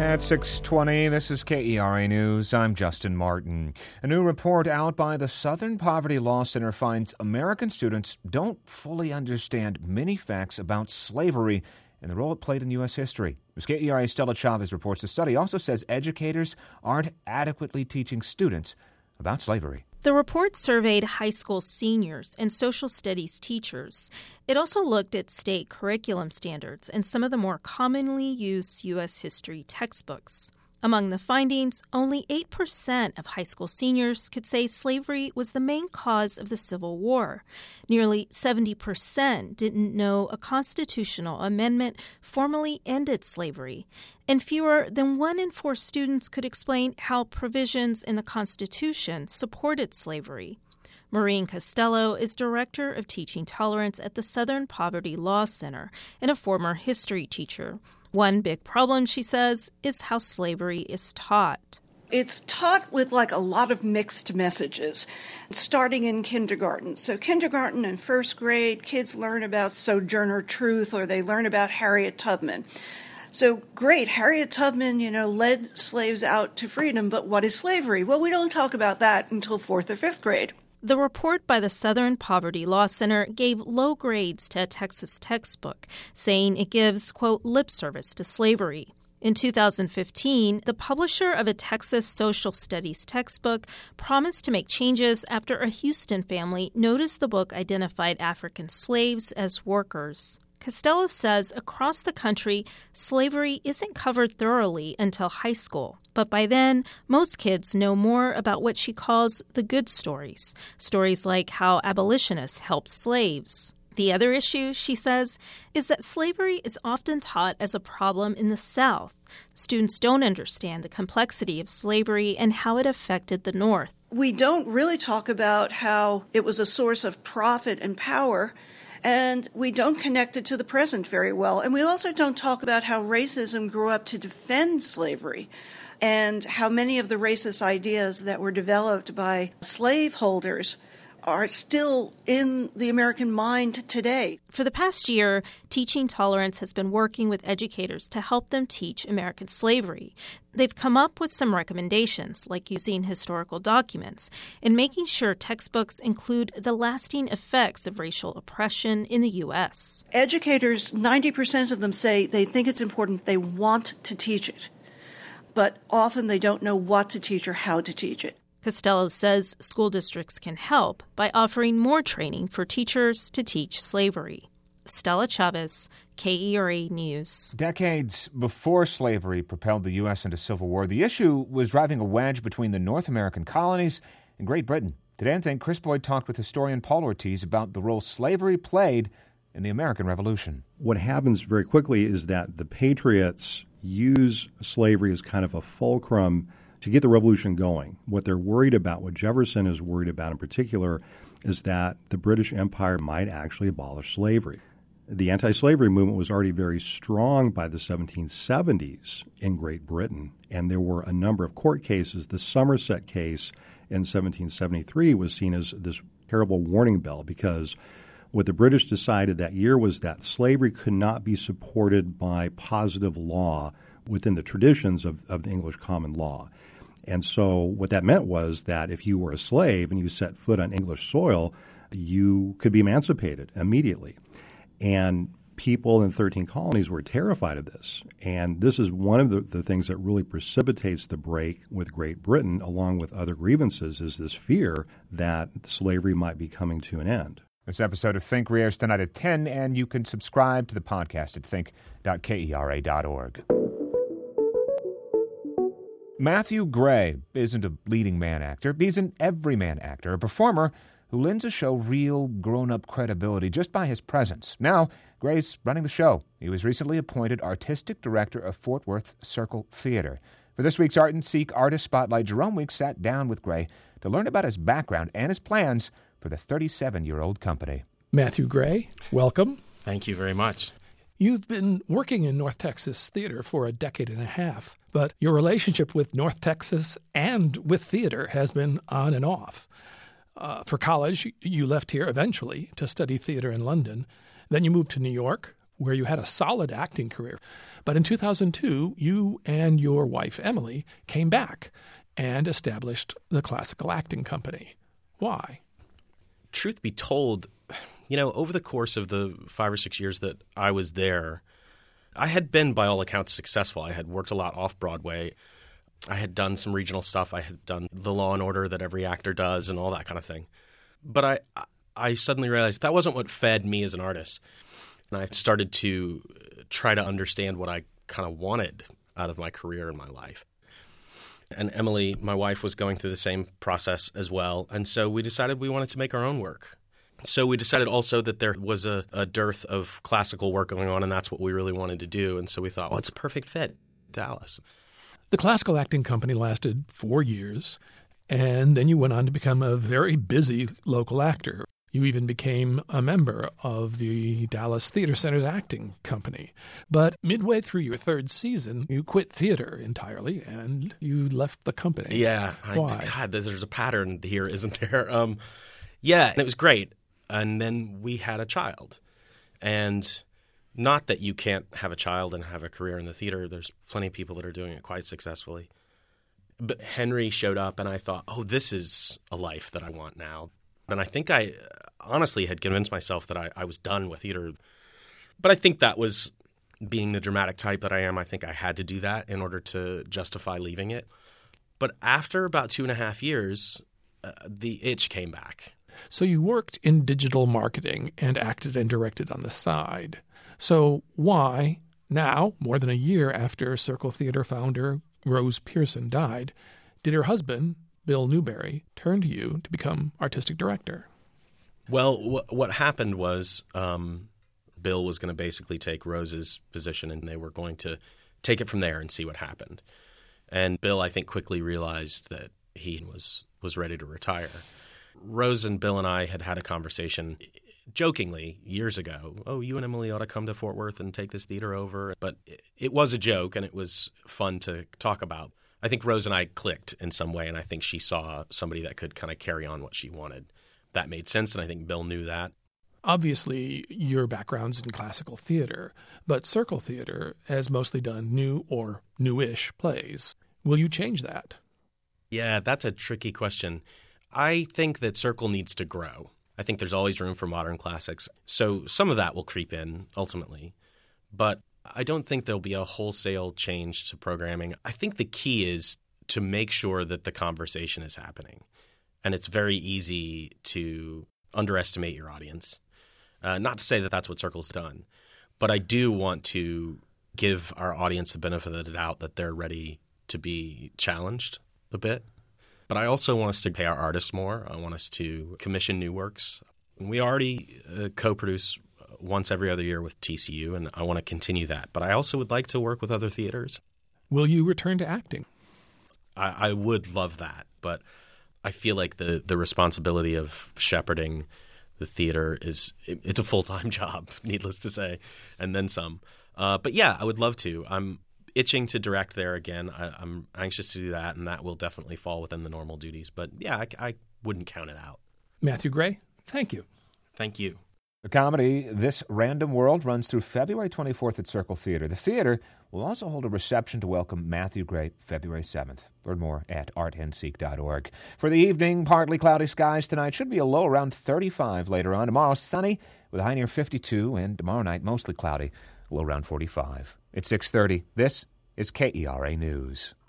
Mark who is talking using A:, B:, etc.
A: At 6:20, this is KERA News. I'm Justin Martin. A new report out by the Southern Poverty Law Center finds American students don't fully understand many facts about slavery and the role it played in U.S. history. As KERA's Stella Chavez reports, the study also says educators aren't adequately teaching students about slavery.
B: The report surveyed high school seniors and social studies teachers. It also looked at state curriculum standards and some of the more commonly used U.S. history textbooks. Among the findings, only 8% of high school seniors could say slavery was the main cause of the Civil War. Nearly 70% didn't know a constitutional amendment formally ended slavery. And fewer than 1 in 4 students could explain how provisions in the Constitution supported slavery. Maureen Costello is Director of Teaching Tolerance at the Southern Poverty Law Center and a former history teacher. One big problem, she says, is how slavery is taught.
C: It's taught with a lot of mixed messages, starting in kindergarten. So kindergarten and first grade, kids learn about Sojourner Truth or they learn about Harriet Tubman. So great, Harriet Tubman, led slaves out to freedom, but what is slavery? Well, we don't talk about that until 4th or 5th grade.
B: The report by the Southern Poverty Law Center gave low grades to a Texas textbook, saying it gives, quote, lip service to slavery. In 2015, the publisher of a Texas social studies textbook promised to make changes after a Houston family noticed the book identified African slaves as workers. Costello says across the country, slavery isn't covered thoroughly until high school. But by then, most kids know more about what she calls the good stories, stories like how abolitionists helped slaves. The other issue, she says, is that slavery is often taught as a problem in the South. Students don't understand the complexity of slavery and how it affected the North.
C: We don't really talk about how it was a source of profit and power, and we don't connect it to the present very well. And we also don't talk about how racism grew up to defend slavery and how many of the racist ideas that were developed by slaveholders are still in the American mind today.
B: For the past year, Teaching Tolerance has been working with educators to help them teach American slavery. They've come up with some recommendations, like using historical documents and making sure textbooks include the lasting effects of racial oppression in the U.S.
C: Educators, 90% of them say they think it's important, they want to teach it, but often they don't know what to teach or how to teach it.
B: Costello says school districts can help by offering more training for teachers to teach slavery. Stella Chavez, KERA News.
A: Decades before slavery propelled the U.S. into civil war, the issue was driving a wedge between the North American colonies and Great Britain. Today, I think Chris Boyd talked with historian Paul Ortiz about the role slavery played in the American Revolution.
D: What happens very quickly is that the Patriots use slavery as kind of a fulcrum to get the revolution going. What they're worried about, what Jefferson is worried about in particular, is that the British Empire might actually abolish slavery. The anti-slavery movement was already very strong by the 1770s in Great Britain, and there were a number of court cases. The Somerset case in 1773 was seen as this terrible warning bell because what the British decided that year was that slavery could not be supported by positive law within the traditions of the English common law. And so what that meant was that if you were a slave and you set foot on English soil, you could be emancipated immediately. And people in the 13 colonies were terrified of this. And this is one of the things that really precipitates the break with Great Britain, along with other grievances, is this fear that slavery might be coming to an end.
A: This episode of Think re-airs tonight at 10, and you can subscribe to the podcast at think.kera.org. Matthew Gray isn't a leading man actor. He's an everyman actor, a performer who lends a show real grown-up credibility just by his presence. Now, Gray's running the show. He was recently appointed artistic director of Fort Worth's Circle Theater. For this week's Art and Seek Artist Spotlight, Jerome Weeks sat down with Gray to learn about his background and his plans for the 37-year-old company.
E: Matthew Gray, welcome.
F: Thank you very much.
E: You've been working in North Texas theater for a decade and a half, but your relationship with North Texas and with theater has been on and off. For college, you left here eventually to study theater in London. Then you moved to New York, where you had a solid acting career. But in 2002, you and your wife, Emily, came back and established the Classical Acting Company. Why?
F: Truth be told, over the course of the 5 or 6 years that I was there, I had been, by all accounts, successful. I had worked a lot off-Broadway. I had done some regional stuff. I had done the Law and Order that every actor does and all that kind of thing. But I suddenly realized that wasn't what fed me as an artist. And I started to try to understand what I kind of wanted out of my career and my life. And Emily, my wife, was going through the same process as well. And so we decided we wanted to make our own work. So we decided also that there was a dearth of classical work going on, and that's what we really wanted to do. And so we thought, well, it's a perfect fit, Dallas.
E: The Classical Acting Company lasted 4 years, and then you went on to become a very busy local actor. You even became a member of the Dallas Theater Center's acting company. But midway through your 3rd season, you quit theater entirely, and you left the company.
F: Yeah.
E: Why?
F: God, there's a pattern here, isn't there? Yeah, and it was great. And then we had a child. And not that you can't have a child and have a career in the theater. There's plenty of people that are doing it quite successfully. But Henry showed up, and I thought, oh, this is a life that I want now. And I think I honestly had convinced myself that I was done with theater. But I think that was, being the dramatic type that I am, I think I had to do that in order to justify leaving it. But after about 2.5 years, the itch came back.
E: So you worked in digital marketing and acted and directed on the side. So why, now, more than a year after Circle Theater founder Rose Pearson died, did her husband, Bill Newberry, turn to you to become artistic director?
F: Well, what happened was Bill was going to basically take Rose's position, and they were going to take it from there and see what happened. And Bill, I think, quickly realized that he was ready to retire. Rose and Bill and I had a conversation jokingly years ago. Oh, you and Emily ought to come to Fort Worth and take this theater over. But it was a joke, and it was fun to talk about. I think Rose and I clicked in some way, and I think she saw somebody that could kind of carry on what she wanted. That made sense, and I think Bill knew that.
E: Obviously, your background's in classical theater, but Circle Theater has mostly done new or newish plays. Will you change that?
F: Yeah, that's a tricky question. I think that Circle needs to grow. I think there's always room for modern classics. So some of that will creep in ultimately. But I don't think there'll be a wholesale change to programming. I think the key is to make sure that the conversation is happening. And it's very easy to underestimate your audience. Not to say that that's what Circle's done. But I do want to give our audience the benefit of the doubt that they're ready to be challenged a bit. But I also want us to pay our artists more. I want us to commission new works. We already co-produce once every other year with TCU, and I want to continue that. But I also would like to work with other theaters.
E: Will you return to acting?
F: I would love that, but I feel like the responsibility of shepherding the theater it's a full-time job, needless to say, and then some. But yeah, I would love to. I'm itching to direct there again. I'm anxious to do that, and that will definitely fall within the normal duties. But yeah, I wouldn't count it out.
E: Matthew Gray, thank you.
F: Thank you.
A: The comedy This Random World runs through February 24th at Circle Theater. The theater will also hold a reception to welcome Matthew Gray February 7th. Learn more at artandseek.org. For the evening, partly cloudy skies tonight. Should be a low around 35 later on. Tomorrow, sunny with a high near 52, and tomorrow night, mostly cloudy, low around 45. It's 6:30. This is KERA News.